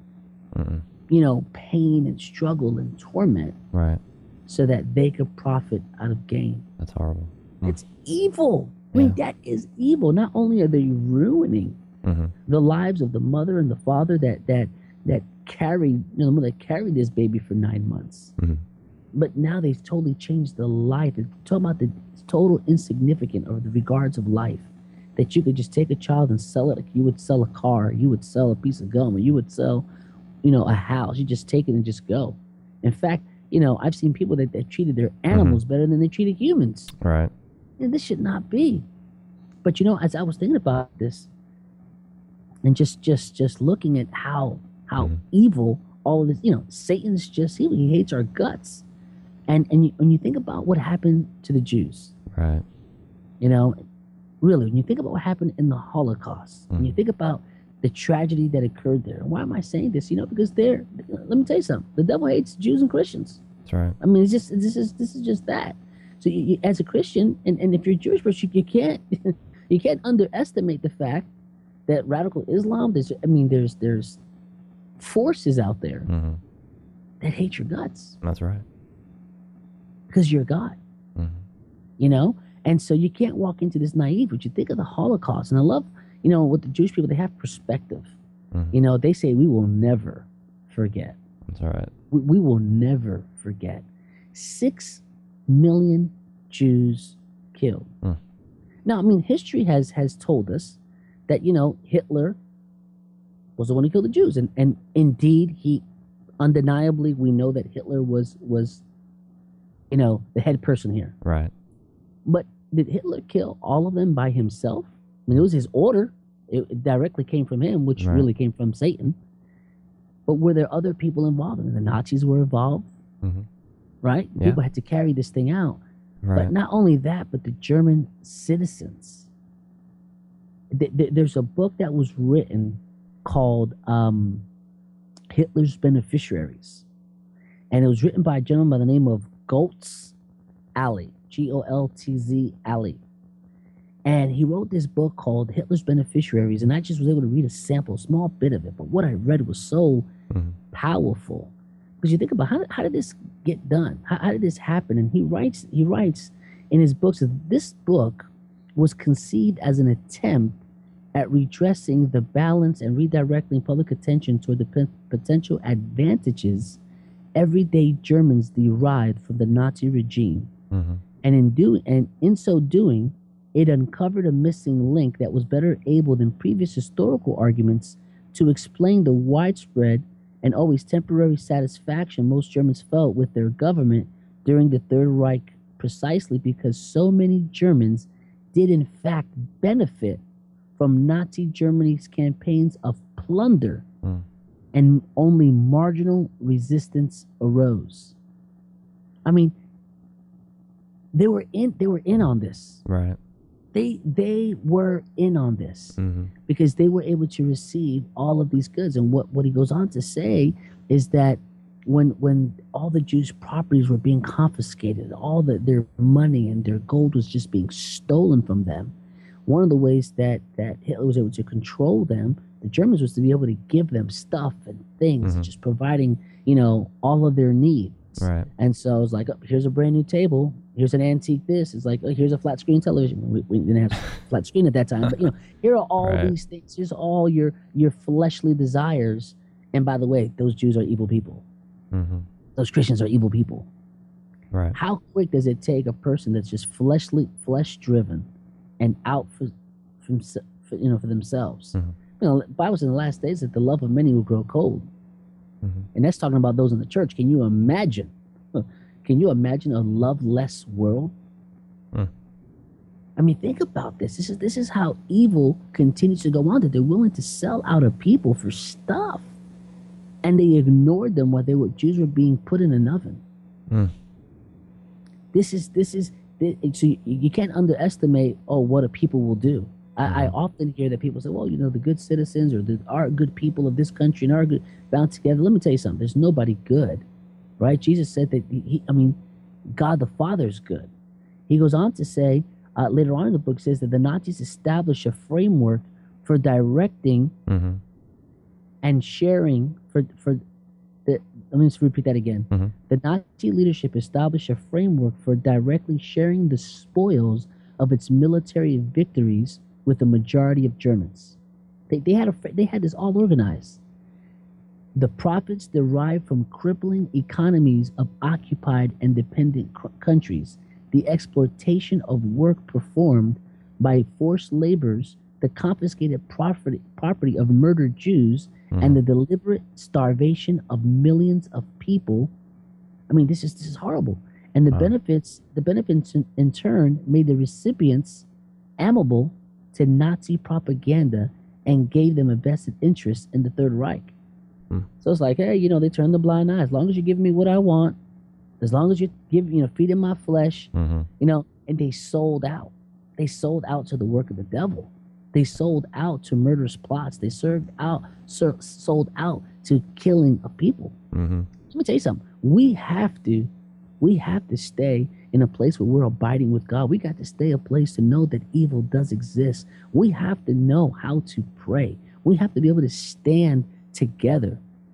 pain and struggle and torment. Right. So that they could profit out of gain. That's horrible. It's evil. I mean, that is evil. Not only are they ruining the lives of the mother and the father that carried this baby for 9 months, but now they've totally changed the life. They're talking about the total insignificant of the regards of life. That you could just take a child and sell it like you would sell a car, you would sell a piece of gum, or you would sell, a house. You just take it and just go. In fact, I've seen people that treated their animals better than they treated humans. Right. And this should not be. But as I was thinking about this, and just looking at how evil all of this, Satan's just evil. He hates our guts. And when you think about what happened to the Jews, right? Really, when you think about what happened in the Holocaust, when you think about the tragedy that occurred there, and why am I saying this? Because let me tell you something. The devil hates Jews and Christians. That's right. I mean, this is just that. So you, as a Christian, and if you're a Jewish person, you can't underestimate the fact that radical Islam. There's forces out there that hate your guts. That's right. Because you're God. You know? And so you can't walk into this naive, but you think of the Holocaust. And I love, you know, with the Jewish people, they have perspective. You know, they say we will never forget. That's all right. We will never forget. 6 million Jews killed. Now, I mean, history has told us that, you know, Hitler was the one who killed the Jews. And indeed, he undeniably, we know that Hitler was, you know, the head person here. Right. But did Hitler kill all of them by himself? I mean, it was his order. It directly came from him, which really came from Satan. But were there other people involved? And the Nazis were involved, right? Yeah. People had to carry this thing out. Right. But not only that, but the German citizens. There's a book that was written called Hitler's Beneficiaries. And it was written by a gentleman by the name of Goltz Alley, Goltz Alley. And he wrote this book called Hitler's Beneficiaries, and I just was able to read a sample, a small bit of it. But what I read was so powerful. Because you think about how did this get done? How did this happen? And he writes in his books that this book was conceived as an attempt at redressing the balance and redirecting public attention toward the potential advantages everyday Germans derived from the Nazi regime. And in so doing, it uncovered a missing link that was better able than previous historical arguments to explain the widespread and always temporary satisfaction most Germans felt with their government during the Third Reich, precisely because so many Germans did in fact benefit from Nazi Germany's campaigns of plunder, and only marginal resistance arose. I mean, they were in on this. Right. They were in on this because they were able to receive all of these goods. And what he goes on to say is that when all the Jews' properties were being confiscated, all their money and their gold was just being stolen from them, one of the ways that Hitler was able to control them, the Germans, was to be able to give them stuff and things, just providing, you know, all of their needs. Right. And so it's like, oh, here's a brand new table. Here's an antique this. It's like, oh, here's a flat screen television. We didn't have flat screen at that time. But, you know, here are all these things. Here's all your fleshly desires. And by the way, those Jews are evil people. Those Christians are evil people. Right. How quick does it take a person that's just flesh-driven and out for themselves? You know, the Bible says in the last days that the love of many will grow cold. And that's talking about those in the church. Can you imagine? Can you imagine a loveless world? I mean, think about this. This is how evil continues to go on, that they're willing to sell out a people for stuff. And they ignored them while Jews were being put in an oven. So you can't underestimate, what a people will do. I often hear that people say, well, you know, the good citizens or our good people of this country and are good bound together. Let me tell you something. There's nobody good, right? Jesus said that God the Father is good. He goes on to say, later on in the book, says that the Nazis established a framework for directing and sharing let me just repeat that again. The Nazi leadership established a framework for directly sharing the spoils of its military victories with the majority of Germans. They had this all organized. The profits derived from crippling economies of occupied and dependent countries, the exploitation of work performed by forced laborers, the confiscated property of murdered Jews, and the deliberate starvation of millions of people. I mean, this is horrible. And the benefits in turn made the recipients amenable to Nazi propaganda and gave them a vested interest in the Third Reich. So it's like, hey, you know, they turn the blind eye. As long as you give me what I want, as long as you feeding my flesh, you know, and they sold out. They sold out to the work of the devil. They sold out to murderous plots. They sold out to killing of people. Let me tell you something. We have to stay in a place where we're abiding with God. We got to stay a place to know that evil does exist. We have to know how to pray. We have to be able to stand together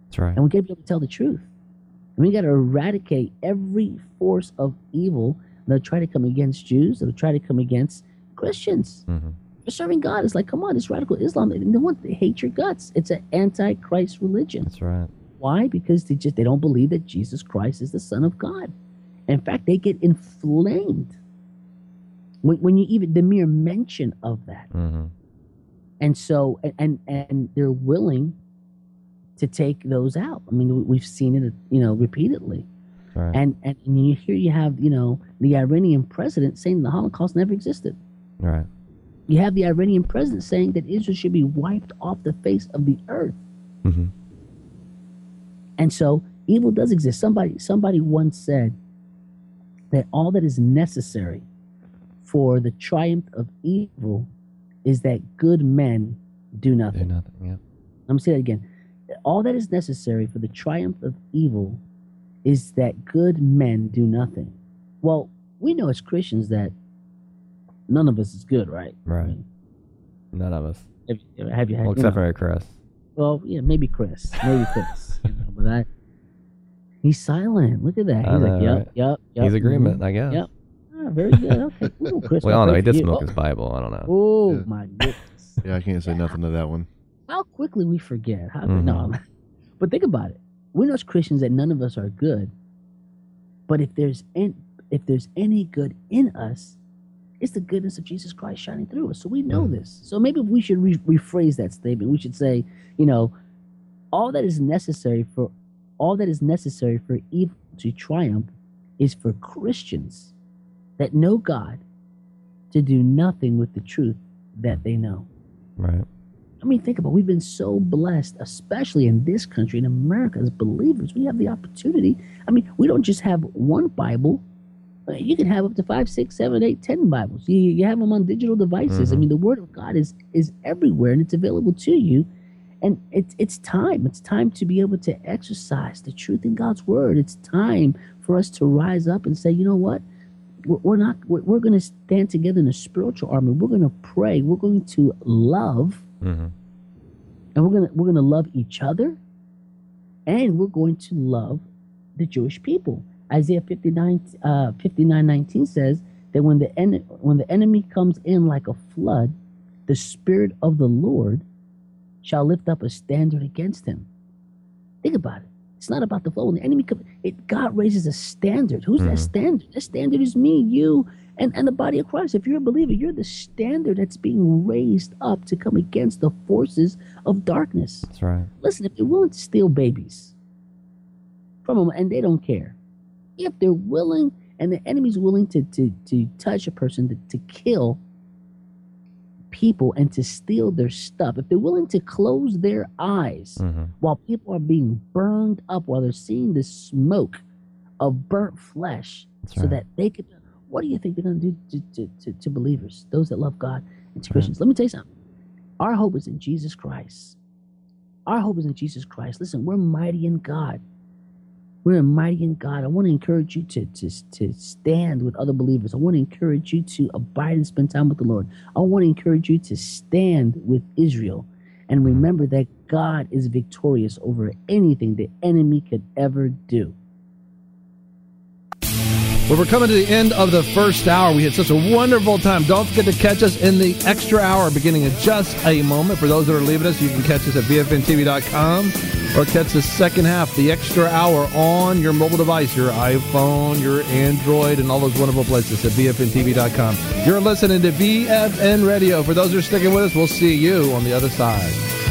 That's right. And we got to be able to tell the truth. And we got to eradicate every force of evil that'll try to come against Jews, that'll try to come against Christians. Mm-hmm. For serving God, it's like, come on, it's radical Islam. They hate your guts. It's an anti-Christ religion. That's right. Why? Because they don't believe that Jesus Christ is the Son of God. In fact, they get inflamed when you even the mere mention of that. Mm-hmm. And so, and they're willing to take those out. I mean, we've seen it, repeatedly. Right. And you have, the Iranian president saying the Holocaust never existed. Right. You have the Iranian president saying that Israel should be wiped off the face of the earth. Mm-hmm. And so evil does exist. Somebody once said that all that is necessary for the triumph of evil is that good men do nothing. Do nothing, yeah. I'm going to say that again. All that is necessary for the triumph of evil is that good men do nothing. Well, we know as Christians that none of us is good, right? Right. I mean, none of us. Have you had? Well, except for Chris. Well, yeah, maybe Chris. But he's silent. Look at that. He's like, yep. He's agreement, I guess. Yep. Very good. Okay. Ooh, Chris, we all know he did smoke his Bible. I don't know. Oh my goodness. Yeah, I can't say nothing to that one. How quickly we forget. No, but think about it. We know as Christians that none of us are good. But if there's any good in us, it's the goodness of Jesus Christ shining through us. So we know this. So maybe we should rephrase that statement. We should say, all that is necessary for evil to triumph is for Christians that know God to do nothing with the truth that they know. Right. I mean, think about it. We've been so blessed, especially in this country, in America, as believers. We have the opportunity. I mean, we don't just have one Bible. You can have up to 5, 6, 7, 8, 10 Bibles. You have them on digital devices. Mm-hmm. I mean, the Word of God is everywhere, and it's available to you. And it's time. It's time to be able to exercise the truth in God's Word. It's time for us to rise up and say, you know what? We're going to stand together in a spiritual army. We're going to pray. We're going to love. Mm-hmm. And we're going to love each other, and we're going to love the Jewish people. Isaiah 59:19 says that when the enemy comes in like a flood, the Spirit of the Lord shall lift up a standard against him. Think about it. It's not about the flow. When the enemy comes, God raises a standard. Who's that standard? That standard is me, you, and the body of Christ. If you're a believer, you're the standard that's being raised up to come against the forces of darkness. That's right. Listen, if they're willing to steal babies from them and they don't care, if they're willing and the enemy's willing to touch a person, to kill people and to steal their stuff, if they're willing to close their eyes while people are being burned up, while they're seeing the smoke of burnt flesh, that they could, what do you think they're going to do to believers, those that love God and to Christians? Let me tell you something. Our hope is in Jesus Christ. Our hope is in Jesus Christ. Listen, we're mighty in God. We're mighty in God. I want to encourage you to stand with other believers. I want to encourage you to abide and spend time with the Lord. I want to encourage you to stand with Israel and remember that God is victorious over anything the enemy could ever do. Well, we're coming to the end of the first hour. We had such a wonderful time. Don't forget to catch us in the extra hour beginning in just a moment. For those that are leaving us, you can catch us at VFNTV.com or catch the second half, the extra hour, on your mobile device, your iPhone, your Android, and all those wonderful places at VFNTV.com. You're listening to VFN Radio. For those who are sticking with us, we'll see you on the other side.